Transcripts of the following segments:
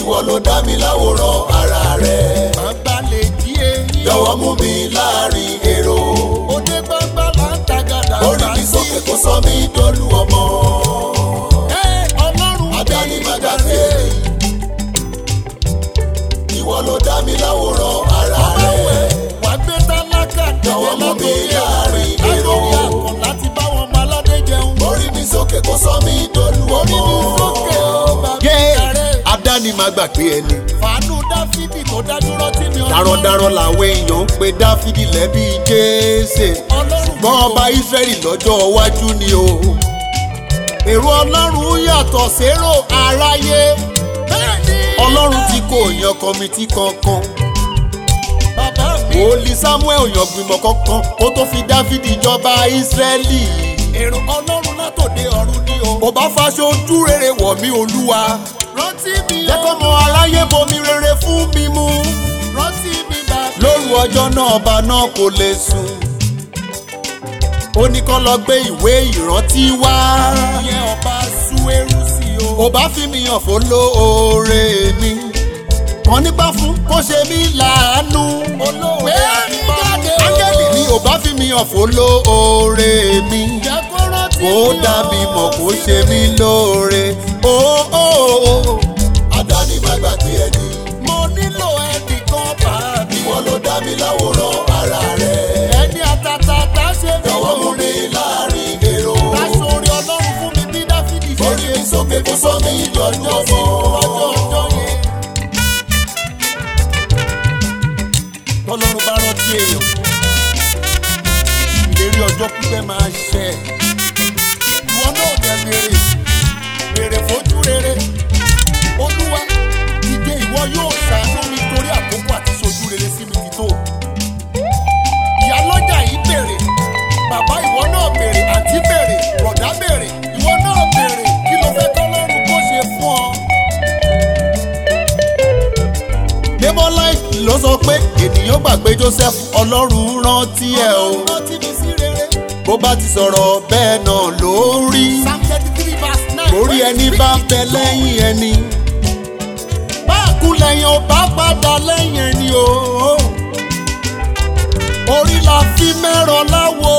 ìwọ ló dá mi láwòrán ara rẹ̀. Bàbá lè jí eyín. Jọ̀wọ́ mú mi láàrin èrò. Òde gbangba là ń tagada. Orí mi sókè kó sọ mí dolú ọmọ. Ọlọ́run Adáni má gbàgbé mi. Ìwọ ló dá mi láwòrán ara rẹ̀. wà gbé tálákà Jọ̀wọ́ mú mi láàrin èrò. àkàn láti bá wọn ọmọ aládé jẹun. Orí mi sókè kó sọ mí dolú ọmọ. Sókè ó bàbá rẹ̀. Adáni má gbàgbé ẹni. Fàánú Dáfídì tó dájú rántí mi Ọlọ́run. Darandaran làwọn èèyàn ń pe Dáfídì lẹ́bí Jésè. Ṣùgbọ́n ọba Ísírẹ́lì lọ́jọ́ iwájú ni o. Èrò Ọlọ́run yàtọ̀ sérò aráyé. Ọlọ́run tí kò yan kọmitì kankan. Bàbá mi. Wòlíì Sámúẹ́lì ò yan gbìmọ̀ kankan kó tó fi Dáfídì jọba Ísírẹ́lì. Èrò Ọlọ́run látòde ọ̀run ni o. Kò bá faṣọ ojú rere wọ̀ mí Olúwa. Rántí mi o. Jẹ́ kọ́mọ aráyé bomi rere fún mi mu. Rántí mi bàbá. Lóru ọjọ́ náà ọba náà kò lè sùn. Ó ní kó lọ gbé ìwé ìrántí wá. Ìyẹn ọba Súwérù sí o. Ó bá fi mi hàn fún lóore mi. Wọ́n nípa fún kó ṣe mí láàánú. Olóore àríjáde o. Áńgẹ́lì ni ó bá fi mi hàn fún lóore mi. Jẹ́ kó rántí mi Ó o. dá mi mọ̀ kó ṣe mí lóore. Adáni má gbàgbé ẹni. Mo nílò ẹnì kan bá mi. Ìwọ ló dá mi láwòrán ara rẹ̀. Ẹni àtàtà tá ṣe mí Jọ̀wọ́ mú mi lóore. láàrin èrò. Láṣọ orí Ọlọ́run fún mi bí Dáfídì ṣe Orí ṣe. mi sókè kó sọ mí lọ́jọ́ Lọ́jọ́ mọ́. ọjọ́ yẹn. Tọ́lọ́run bá rántí èèyàn. Ìlérí ọjọ́ pípẹ́ máa ṣẹ. Ìwọ náà dẹ̀ béèrè fojú rere. Olúwa, ìgbé ìwọ yóò ṣàánú mi torí àkókò àti ṣojú rere sí mi ti tó. Ìyálọ́jà yìí béèrè, bàbá ìwọ náà béèrè, àǹtí béèrè, bọ̀dá béèrè, ìwọ náà béèrè, kí ló fẹ́ k'Ọlọ́run kó ṣe fún ọ? Débọ́láìtì ló sọ pé ènìyàn gbàgbé Joseph Ọlọ́run rántí ẹ̀ o. Ọlọ́run rántí mi sí rere. Bó bá ti sọ̀rọ̀ bẹ́ẹ̀ náà ló rí. Psalm 33 verse 9. Orí ẹni bá ń bẹ lẹ́yìn ẹni. Báàkú lẹ́yìn ò bá padà lẹ́yìn ẹni o. Orí la fi mẹ́rọ láwo.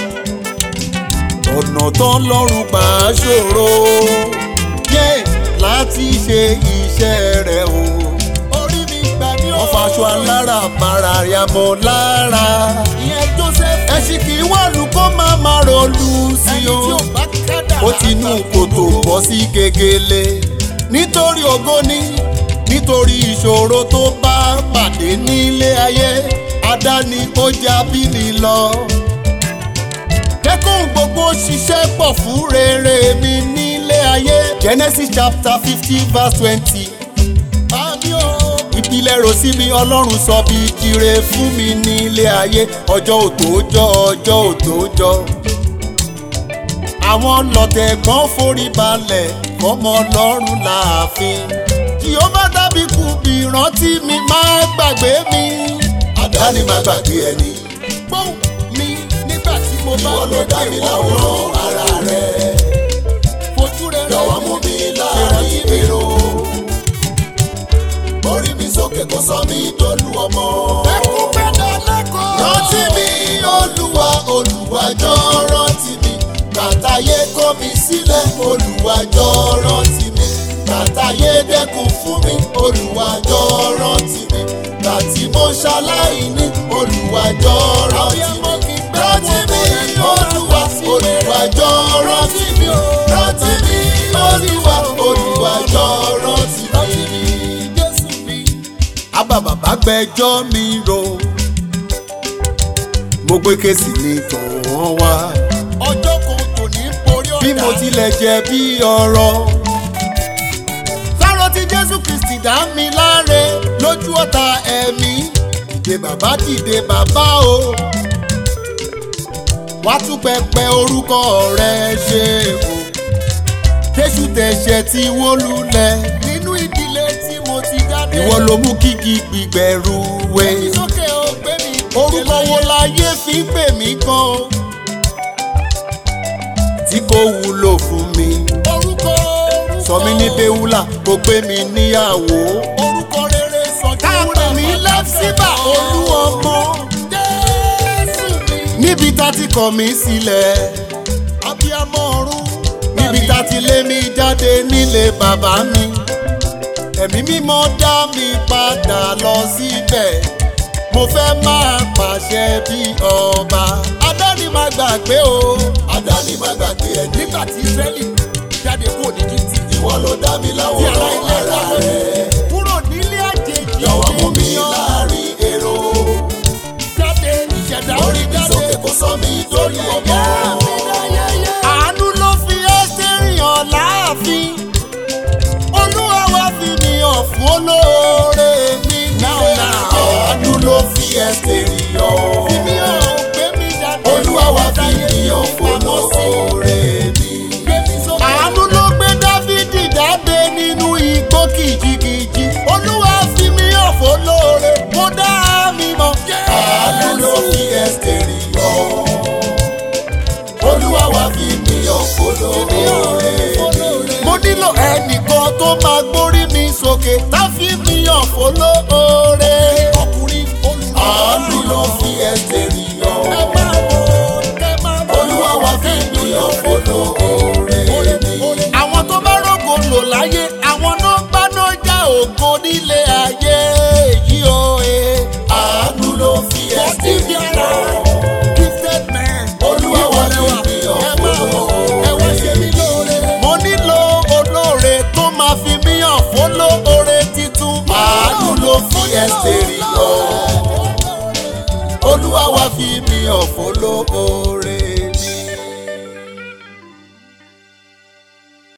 Ọ̀nà tó lọ́rùn gbà á ṣòro. Yé láti ṣe iṣẹ́ rẹ̀ o. Orí mi gbà mí o. Wọ́n faṣọ alára para ya mọ́ lára. Ìyẹn Joseph. Ẹṣin kì í wọ̀lú kó má má rolú sí Ẹni o. tí ò bá kádàrá. Ó ti nú kòtò bọ́ sí gegele. Nítorí ògo ni, nítorí ìṣòro tó bá pàdé nílé ayé. Adáni ó jábí ni lọ. Kẹ́kọ̀ọ́ gbogbo ṣiṣẹ́ pọ̀ fún rere mi nílé ayé. Genesis chapter 50 verse 20. Àmì o. Ìpìlẹ̀ rò sí mi Ọlọ́run sọ bí ire fún mi nílé ayé. Ọjọ́ òtòójọ́ ọjọ́ òtòójọ́. Àwọn lọ̀tẹ̀gbọ́n forí balẹ̀ fọmọ Ọlọ́run láàfin. Jèhófà dábì kú bí rántí mi má gbàgbé mi. Adáni má gbàgbé ẹni. Gbóhùn mi nígbà tí mo bá Ìwọ ló dá mi láwòrán ara rẹ̀. fojú rere. Jọ̀wọ́ mú mi láàrin èrò. Orí mi sókè kó sọ mí dolú ọmọ. Ẹkún fẹ́dọ̀ lẹ́kọ̀ọ́. Rántí mi Olúwa, Olúwa jọ̀ọ́ rántí mi. Kàtàyé kọ̀ mí sílẹ̀, Olúwa jọ̀ọ́ rántí mi. Kàtàyé dẹ́kun fún mi, Olúwa jọ̀ọ́ rántí mi. Kàtí mo ṣaláìní, Olúwa jọ̀ọ́ rántí mi. Rántí mi Olúwa, Olúwa jọ̀ọ́ rántí mi. Rántí mi Olúwa, Olúwa jọ̀ọ́ rántí mi. Jésù mi. Abba bàbá gbẹ́jọ́ mi rò. Mo gbé kéésì mi tọ̀ wọ́n wá. Ọjọ́ kan kò ní borí ọ̀dà. Bí mo tilẹ̀ jẹ bí ọ̀rọ̀. Sáró tí Jésù Kristi dá mi láre lójú ọ̀tá ẹ̀mí. Dìde bàbá dìde bàbá o. Wá tún pẹpẹ orúkọ rẹ ṣe o. Jésù tẹ̀ṣẹ̀ tí wó lulẹ̀. Nínú ìdílé tí mo ti jáde. Ìwọ ló mú kíkì gbígbẹ̀rù wẹ̀. Ìsókè ó gbé mi. Orúkọ wo láyé fi ń pè mí gan o? Tí kò wúlò fún mi. Orúkọ sọ mí ní Bẹ́úlà kó gbé mi níyàwó. orúkọ rere sọjú káàpì mi lẹ́fṣíbà olú ọmọ. Jésù mi. níbi tá ti kọ̀ mí sílẹ̀. abiyamọ ọ̀run. níbi tá ti lé mi jáde nílé bàbá mi. ẹ̀mí mímọ́ dá mi padà lọ síbẹ̀. mo fẹ́ máa pàṣẹ bí ọba. adáni má gbàgbé o. Àdáni má gbàgbé ẹni. nígbà tí Ísírẹ́lì jáde kúrò ní Íjíbítì. ìwọ ló dá mi láwòrán ara rẹ̀. kúrò nílé àjèjì. jọ̀wọ́ mú mi láàrin èrò. jáde ìṣẹ̀dá orí mi sókè kó sọ mí dórí ọmọ. àánú ló fi Ẹ́sítérì hàn láàfin. olúwa wá fi mi hàn fún olóore mi. àánú ló fi Ẹ́sítérì hàn. fi mi hàn gbé mi jáde. Olúwa wá fi mi hàn fún olóore mi. àánú ló gbé Dáfídì jáde nínú igbó kìjikìji. olúwa fi mi hàn fún olóore kó dá mi mọ̀. àánú ló fi Ẹ́sítérì hàn. Olúwa wá fi mi hàn fún olóore mi. mo nílò ẹnìkan tó máa gbórí mi sókè tá fi mi hàn fún olóore. ọkùnrin àánú ló fi Ẹ́sítérì hàn. Olúwa wá fi mi hàn fún olóore mi. àwọn tó bá rògbò lò láyé àwọn náà bá náà já ògo nílé ayé yìí o. àánú ló fi Ẹ́sítérì hàn. gifted man. Olúwa wá fi mi hàn fún olóore mi. mo nílò olóore tó máa fi mí hàn fún olóore titun. àánú ló fi Ẹ́sítérì hàn. Olúwa wá fi mi hàn fún olóore